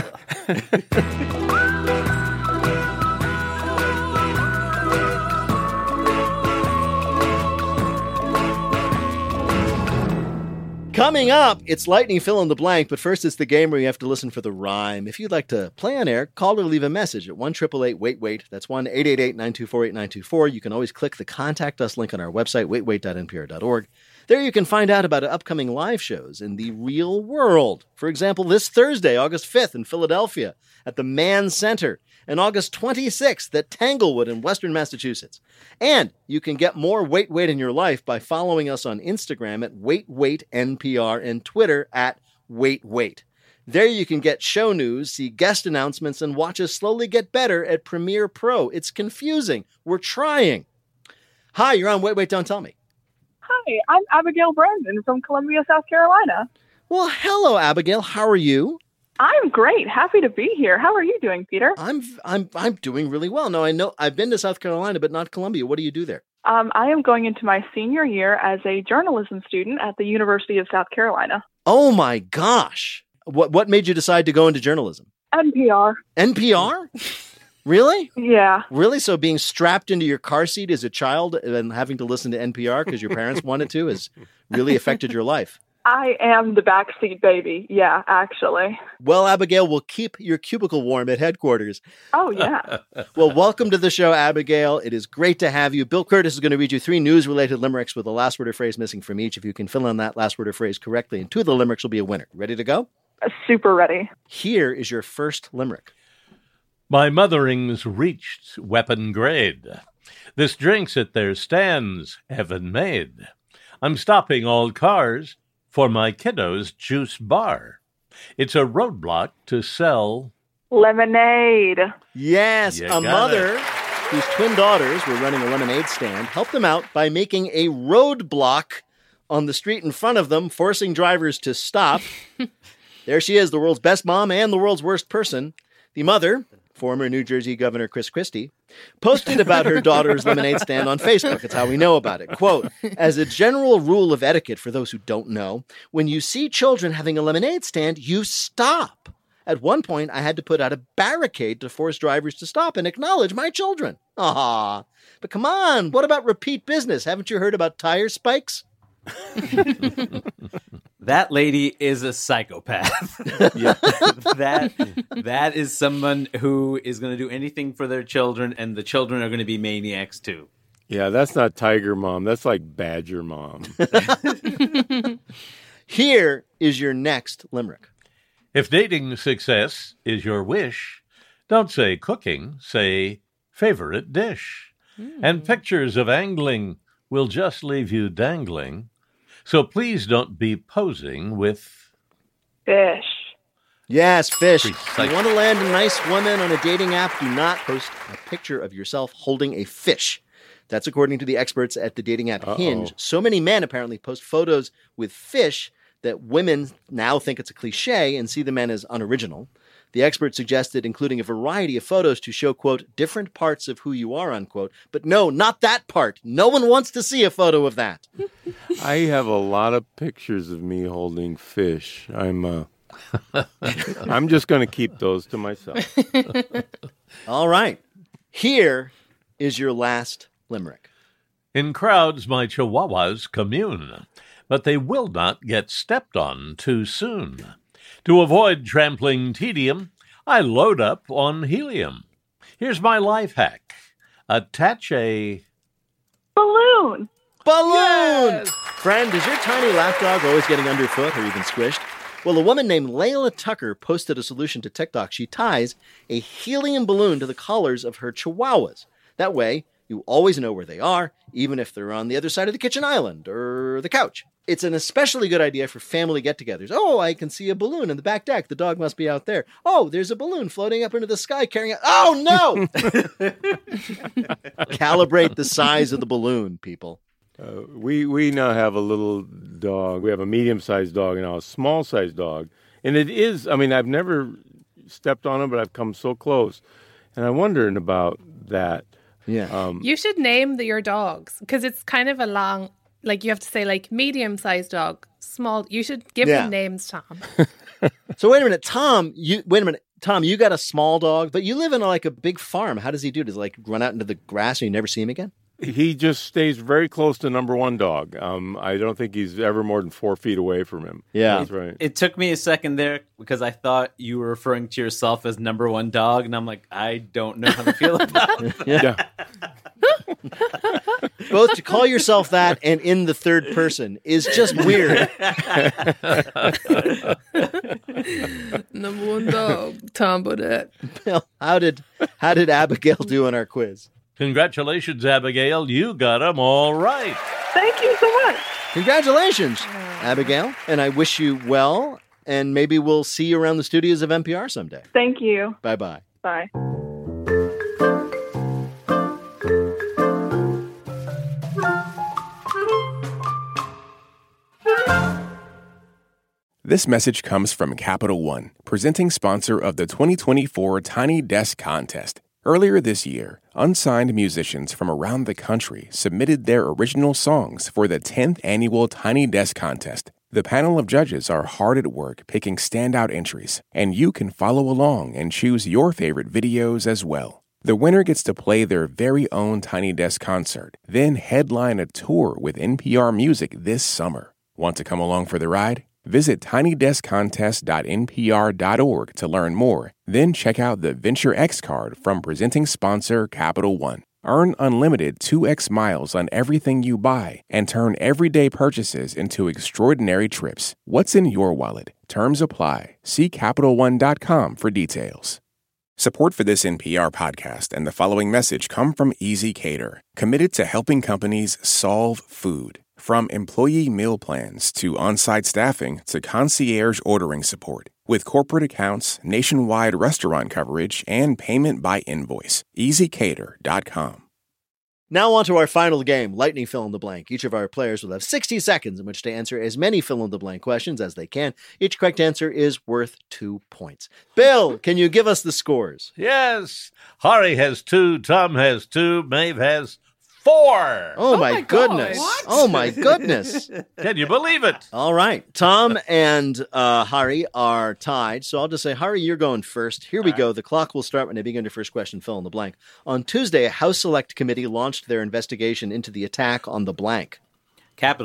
Speaker 2: Coming up, it's Lightning Fill in the Blank, but first it's the game where you have to listen for the rhyme. If you'd like to play on air, call or leave a message at 1-888-WAIT-WAIT. That's 1-888-924-8924. You can always click the Contact Us link on our website, waitwait.npr.org. There you can find out about upcoming live shows in the real world. For example, this Thursday, August 5th in Philadelphia at the Mann Center, and August 26th at Tanglewood in Western Massachusetts. And you can get more Wait Wait in your life by following us on Instagram at WaitWaitNPR and Twitter at WaitWait. There you can get show news, see guest announcements, and watch us slowly get better at Premiere Pro. It's confusing. We're trying. Hi, you're on Wait Wait, Don't Tell Me.
Speaker 11: Hi, I'm Abigail Brandon from Columbia, South Carolina.
Speaker 2: Well, hello, Abigail. How are you?
Speaker 11: I'm great. Happy to be here. How are you doing, Peter?
Speaker 2: I'm doing really well. Now, I know I've been to South Carolina, but not Columbia. What do you do there?
Speaker 11: I am going into my senior year as a journalism student at the University of South Carolina.
Speaker 2: Oh my gosh. What made you decide to go into journalism?
Speaker 11: NPR.
Speaker 2: NPR? Really?
Speaker 11: Yeah.
Speaker 2: Really? So being strapped into your car seat as a child and having to listen to NPR because your parents wanted to has really affected your life?
Speaker 11: I am the backseat baby. Yeah, actually.
Speaker 2: Well, Abigail, we'll keep your cubicle warm at headquarters.
Speaker 11: Oh, yeah.
Speaker 2: Well, welcome to the show, Abigail. It is great to have you. Bill Curtis is going to read you 3 news-related limericks with a last word or phrase missing from each. If you can fill in that last word or phrase correctly, and 2 of the limericks will be a winner. Ready to go?
Speaker 11: Super ready.
Speaker 2: Here is your first limerick.
Speaker 3: My mothering's reached weapon grade. This drink's at their stands, heaven made. I'm stopping all cars for my kiddo's juice bar. It's a roadblock to sell
Speaker 11: lemonade.
Speaker 2: Yes, a mother whose twin daughters were running a lemonade stand helped them out by making a roadblock on the street in front of them, forcing drivers to stop. There she is, the world's best mom and the world's worst person. The mother, former New Jersey Governor Chris Christie, posted about her daughter's lemonade stand on Facebook. It's how we know about it. Quote, as a general rule of etiquette for those who don't know, when you see children having a lemonade stand, you stop. At one point, I had to put out a barricade to force drivers to stop and acknowledge my children. Ah, but come on, what about repeat business? Haven't you heard about tire spikes?
Speaker 5: That lady is a psychopath.
Speaker 6: Yeah.
Speaker 5: That is someone who is going to do anything for their children, and the children are going to be maniacs too.
Speaker 6: Yeah, that's not Tiger Mom. That's like Badger Mom.
Speaker 2: Here is your next limerick.
Speaker 3: If dating success is your wish, don't say cooking, say favorite dish. And pictures of angling will just leave you dangling. So please don't be posing with...
Speaker 11: Fish.
Speaker 2: Yes, fish.
Speaker 3: Precisely.
Speaker 2: You want to land a nice woman on a dating app, do not post a picture of yourself holding a fish. That's according to the experts at the dating app Hinge. So many men apparently post photos with fish that women now think it's a cliche and see the men as unoriginal. The expert suggested including a variety of photos to show, quote, different parts of who you are, unquote. But no, not that part. No one wants to see a photo of that.
Speaker 6: I have a lot of pictures of me holding fish. I'm just going to keep those to myself.
Speaker 2: All right. Here is your last limerick.
Speaker 3: In crowds my chihuahuas commune, but they will not get stepped on too soon. To avoid trampling tedium, I load up on helium. Here's my life hack. Attach a...
Speaker 11: Balloon.
Speaker 2: Balloon! Friend, is your tiny lapdog always getting underfoot or even squished? Well, a woman named Layla Tucker posted a solution to TikTok. She ties a helium balloon to the collars of her chihuahuas. That way, you always know where they are, even if they're on the other side of the kitchen island or the couch. It's an especially good idea for family get-togethers. Oh, I can see a balloon in the back deck. The dog must be out there. Oh, there's a balloon floating up into the sky carrying out... Oh, no! Calibrate the size of the balloon, people.
Speaker 6: We now have a little dog. We have a medium-sized dog and now a small-sized dog. And it is, I mean, I've never stepped on him, but I've come so close. And I'm wondering about that.
Speaker 2: Yeah.
Speaker 7: You should name your dogs because it's kind of a long... Like, you have to say, like, medium-sized dog, small. You should give them names, Tom.
Speaker 2: So wait a minute, Tom, you got a small dog, but you live in like a big farm. How does he do? Does he like run out into the grass and you never see him again?
Speaker 6: He just stays very close to number one dog. I don't think he's ever more than 4 feet away from him.
Speaker 2: Yeah.
Speaker 6: That's right.
Speaker 5: It took me a second there because I thought you were referring to yourself as number one dog, and I'm like, I don't know how to feel about that.
Speaker 2: Yeah. Both to call yourself that and in the third person is just weird.
Speaker 7: Number one dog, Tom Bodette.
Speaker 2: Bill, how did Abigail do on our quiz?
Speaker 3: Congratulations, Abigail. You got them all right.
Speaker 11: Thank you so much.
Speaker 2: Congratulations, Abigail. And I wish you well. And maybe we'll see you around the studios of NPR someday.
Speaker 11: Thank you.
Speaker 2: Bye-bye.
Speaker 11: Bye.
Speaker 1: This message comes from Capital One, presenting sponsor of the 2024 Tiny Desk Contest. Earlier this year, unsigned musicians from around the country submitted their original songs for the 10th annual Tiny Desk Contest. The panel of judges are hard at work picking standout entries, and you can follow along and choose your favorite videos as well. The winner gets to play their very own Tiny Desk concert, then headline a tour with NPR Music this summer. Want to come along for the ride? Visit tinydeskcontest.npr.org to learn more. Then check out the Venture X card from presenting sponsor Capital One. Earn unlimited 2x miles on everything you buy and turn everyday purchases into extraordinary trips. What's in your wallet? Terms apply. See CapitalOne.com for details. Support for this NPR podcast and the following message come from Easy Cater, committed to helping companies solve food. From employee meal plans to on-site staffing to concierge ordering support. With corporate accounts, nationwide restaurant coverage, and payment by invoice. EasyCater.com.
Speaker 2: Now on to our final game, Lightning Fill in the Blank. Each of our players will have 60 seconds in which to answer as many fill-in-the-blank questions as they can. Each correct answer is worth 2 points. Bill, can you give us the scores?
Speaker 3: Yes. Hari has 2, Tom has 2, Maeve has 4.
Speaker 2: Oh my goodness. Oh my goodness.
Speaker 3: Can you believe it?
Speaker 2: All right. Tom and Hari are tied. So I'll just say, Hari, you're going first. Here we go. The clock will start when I begin your first question, fill in the blank. On Tuesday, a House Select Committee launched their investigation into the attack on the blank.
Speaker 5: Capitol.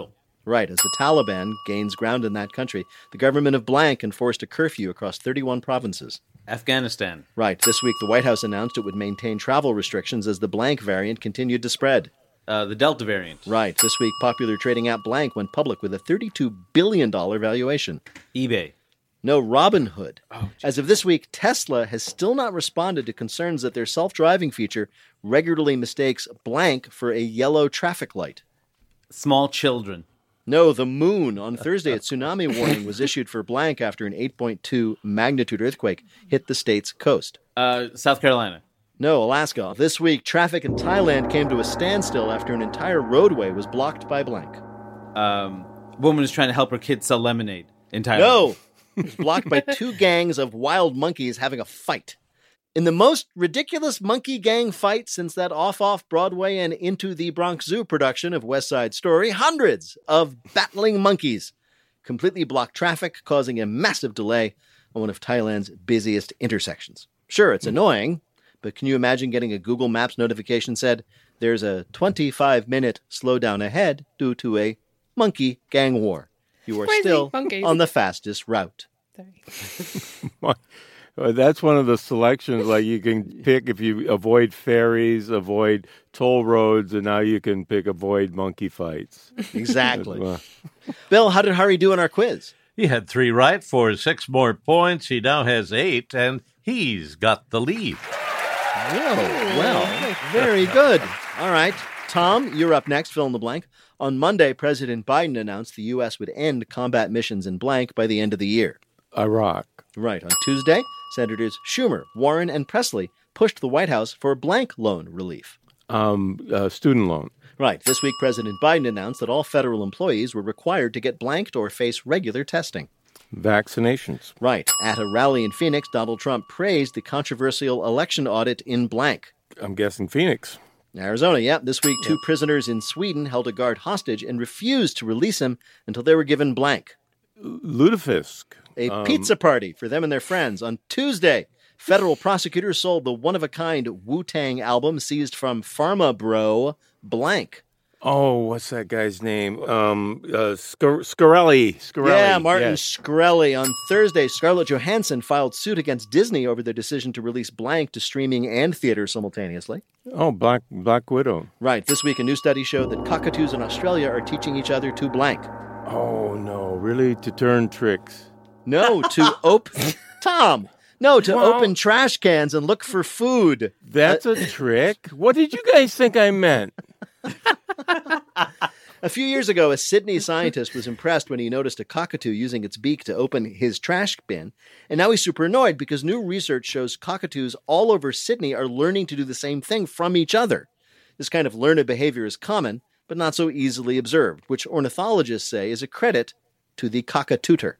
Speaker 2: Right, as the Taliban gains ground in that country, the government of blank enforced a curfew across 31 provinces.
Speaker 5: Afghanistan.
Speaker 2: Right, this week the White House announced it would maintain travel restrictions as the blank variant continued to spread.
Speaker 5: The Delta variant.
Speaker 2: Right, this week popular trading app Blank went public with a $32 billion valuation.
Speaker 5: eBay.
Speaker 2: No, Robinhood. As of this week, Tesla has still not responded to concerns that their self-driving feature regularly mistakes blank for a yellow traffic light.
Speaker 5: Small children.
Speaker 2: No, the moon. On Thursday, a tsunami warning was issued for blank after an 8.2 magnitude earthquake hit the state's coast.
Speaker 5: South Carolina.
Speaker 2: No, Alaska. This week, traffic in Thailand came to a standstill after an entire roadway was blocked by blank.
Speaker 5: Woman is trying to help her kid sell lemonade in Thailand.
Speaker 2: No! It was blocked by two gangs of wild monkeys having a fight. In the most ridiculous monkey gang fight since that off Broadway and Into the Bronx Zoo production of West Side Story, hundreds of battling monkeys completely blocked traffic, causing a massive delay on one of Thailand's busiest intersections. Sure, it's annoying, but can you imagine getting a Google Maps notification said, there's a 25-minute slowdown ahead due to a monkey gang war? You are still on the fastest route.
Speaker 6: That's one of the selections, like you can pick if you avoid ferries, avoid toll roads, and now you can pick avoid monkey fights.
Speaker 2: Exactly. Bill, how did Hari do in our quiz?
Speaker 3: He had 3 right for 6 more points. He now has 8, and he's got the lead.
Speaker 2: Well, very good. All right. Tom, you're up next. Fill in the blank. On Monday, President Biden announced the U.S. would end combat missions in blank by the end of the year.
Speaker 6: Iraq.
Speaker 2: Right. On Tuesday, Senators Schumer, Warren, and Presley pushed the White House for blank loan relief.
Speaker 6: Student loan.
Speaker 2: Right. This week, President Biden announced that all federal employees were required to get blanked or face regular testing.
Speaker 6: Vaccinations.
Speaker 2: Right. At a rally in Phoenix, Donald Trump praised the controversial election audit in blank.
Speaker 6: I'm guessing Phoenix.
Speaker 2: Arizona, yeah. This week, 2 prisoners in Sweden held a guard hostage and refused to release him until they were given blank.
Speaker 6: Lutefisk.
Speaker 2: A pizza party for them and their friends. On Tuesday, federal prosecutors sold the one-of-a-kind Wu-Tang album seized from Pharma Bro blank.
Speaker 6: Oh, what's that guy's name? Scarelli.
Speaker 2: Yeah, Martin Shkreli. On Thursday, Scarlett Johansson filed suit against Disney over their decision to release blank to streaming and theater simultaneously.
Speaker 6: Oh, Black Widow.
Speaker 2: Right. This week, a new study showed that cockatoos in Australia are teaching each other to blank.
Speaker 6: Oh, no. Really? To turn tricks?
Speaker 2: No, to open... Tom! No, to open trash cans and look for food.
Speaker 6: That's a trick? What did you guys think I meant?
Speaker 2: A few years ago, a Sydney scientist was impressed when he noticed a cockatoo using its beak to open his trash bin. And now he's super annoyed because new research shows cockatoos all over Sydney are learning to do the same thing from each other. This kind of learned behavior is common, but not so easily observed, which ornithologists say is a credit to the cockatooter.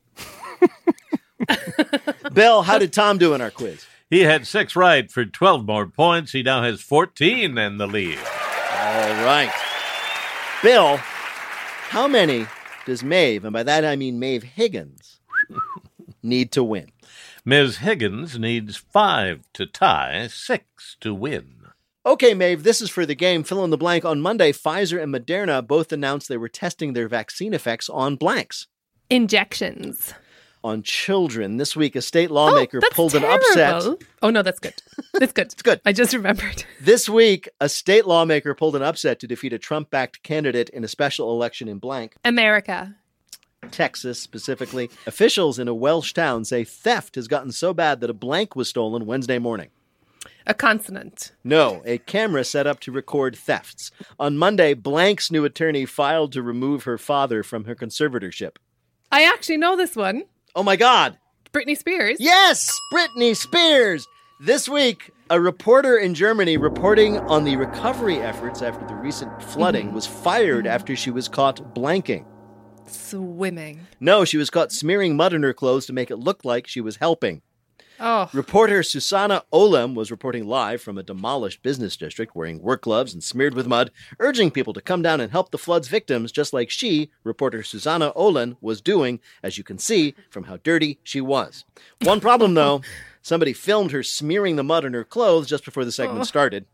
Speaker 2: Bill, how did Tom do in our quiz?
Speaker 3: He had 6 right for 12 more points. He now has 14 in the lead.
Speaker 2: All right. Bill, how many does Maeve, and by that I mean Maeve Higgins, need to win?
Speaker 3: Ms. Higgins needs 5 to tie, 6 to win.
Speaker 2: Okay, Maeve, this is for the game. Fill in the blank. On Monday, Pfizer and Moderna both announced they were testing their vaccine effects on blanks.
Speaker 7: Injections.
Speaker 2: On children. This week, a state lawmaker pulled an upset.
Speaker 7: Oh, no, that's good. That's good.
Speaker 2: It's good.
Speaker 7: I just remembered.
Speaker 2: This week, a state lawmaker pulled an upset to defeat a Trump-backed candidate in a special election in blank.
Speaker 7: America.
Speaker 2: Texas, specifically. Officials in a Welsh town say theft has gotten so bad that a blank was stolen Wednesday morning.
Speaker 7: A consonant.
Speaker 2: No, a camera set up to record thefts. On Monday, blank's new attorney filed to remove her father from her conservatorship.
Speaker 7: I actually know this one.
Speaker 2: Oh my God.
Speaker 7: Britney Spears.
Speaker 2: Yes, Britney Spears. This week, a reporter in Germany reporting on the recovery efforts after the recent flooding was fired after she was caught blanking.
Speaker 7: Swimming.
Speaker 2: No, she was caught smearing mud in her clothes to make it look like she was helping.
Speaker 7: Oh.
Speaker 2: Reporter Susanna Olem was reporting live from a demolished business district wearing work gloves and smeared with mud, urging people to come down and help the flood's victims, just like she, reporter Susanna Olem, was doing, as you can see from how dirty she was. One problem, though, somebody filmed her smearing the mud on her clothes just before the segment started.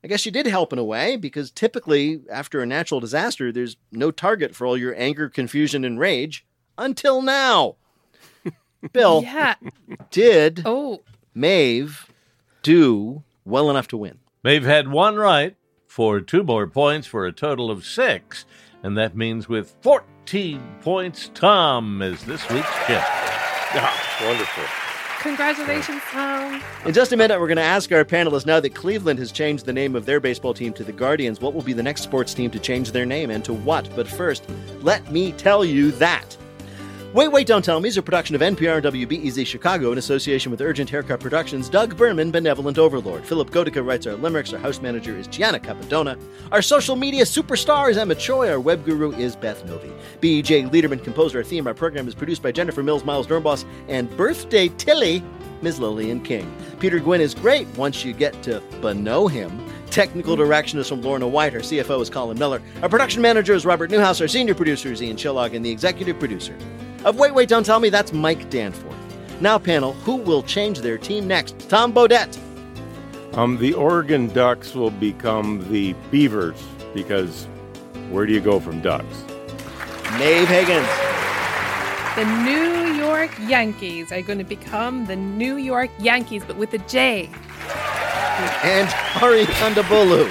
Speaker 2: I guess you did help in a way, because typically after a natural disaster, there's no target for all your anger, confusion, and rage until now. Bill, did Maeve do well enough to win?
Speaker 3: Maeve had one right for 2 more points for a total of 6. And that means with 14 points, Tom is this week's champ.
Speaker 6: Wonderful.
Speaker 7: Congratulations, Tom.
Speaker 2: In just a minute, we're going to ask our panelists, now that Cleveland has changed the name of their baseball team to the Guardians, what will be the next sports team to change their name and to what? But first, let me tell you that. Wait, Don't Tell Me is a production of NPR and WBEZ Chicago in association with Urgent Haircut Productions, Doug Berman, Benevolent Overlord. Philip Godica writes our limericks. Our house manager is Gianna Capadona. Our social media superstar is Emma Choi. Our web guru is Beth Novi. B.J. Liederman composed our theme. Our program is produced by Jennifer Mills, Miles Dornbos, and Birthday Tilly, Ms. Lillian King. Peter Gwynn is great once you get to know him. Technical direction is from Lorna White. Our CFO is Colin Miller. Our production manager is Robert Newhouse. Our senior producer is Ian Chillog. And the executive producer of Wait, Don't Tell Me, that's Mike Danforth. Now, panel, who will change their team next? Tom Bodett.
Speaker 6: The Oregon Ducks will become the Beavers, because where do you go from ducks?
Speaker 2: Maeve Higgins.
Speaker 7: The New York Yankees are going to become the New York Yankees, but with a J.
Speaker 2: And Hari Kondabolu.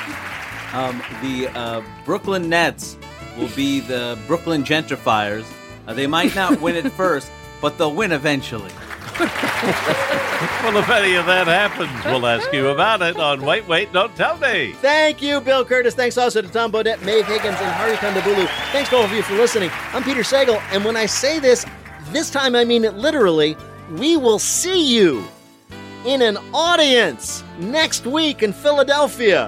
Speaker 5: The Brooklyn Nets will be the Brooklyn Gentrifiers. They might not win at first, but they'll win eventually.
Speaker 3: Well, if any of that happens, we'll ask you about it on Wait, Don't Tell Me.
Speaker 2: Thank you, Bill Curtis. Thanks also to Tom Bodett, Maeve Higgins, and Hari Kondabolu. Thanks to all of you for listening. I'm Peter Sagal, and when I say this time I mean it literally. We will see you in an audience next week in Philadelphia.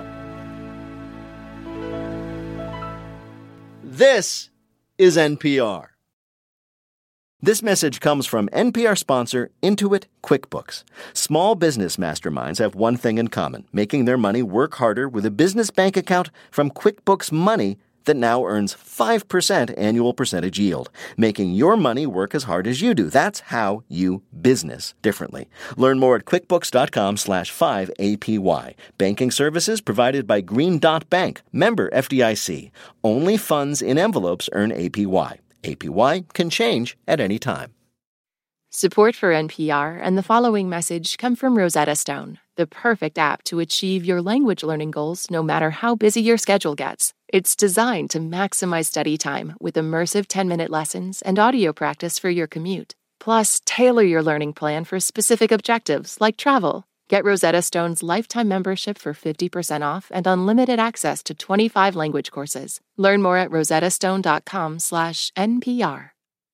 Speaker 2: This is NPR. This message comes from NPR sponsor Intuit QuickBooks. Small business masterminds have one thing in common: making their money work harder with a business bank account from QuickBooks Money that now earns 5% annual percentage yield, making your money work as hard as you do. That's how you business differently. Learn more at quickbooks.com/5APY. Banking services provided by Green Dot Bank, member FDIC. Only funds in envelopes earn APY. APY can change at any time.
Speaker 12: Support for NPR and the following message come from Rosetta Stone, the perfect app to achieve your language learning goals no matter how busy your schedule gets. It's designed to maximize study time with immersive 10-minute lessons and audio practice for your commute. Plus, tailor your learning plan for specific objectives like travel. Get Rosetta Stone's lifetime membership for 50% off and unlimited access to 25 language courses. Learn more at rosettastone.com/NPR.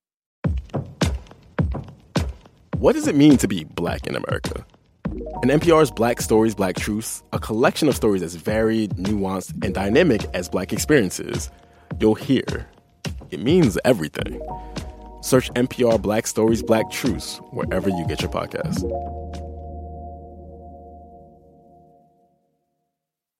Speaker 13: What does it mean to be Black in America? In NPR's Black Stories, Black Truths, a collection of stories as varied, nuanced, and dynamic as Black experiences, you'll hear it means everything. Search NPR Black Stories, Black Truths wherever you get your podcasts.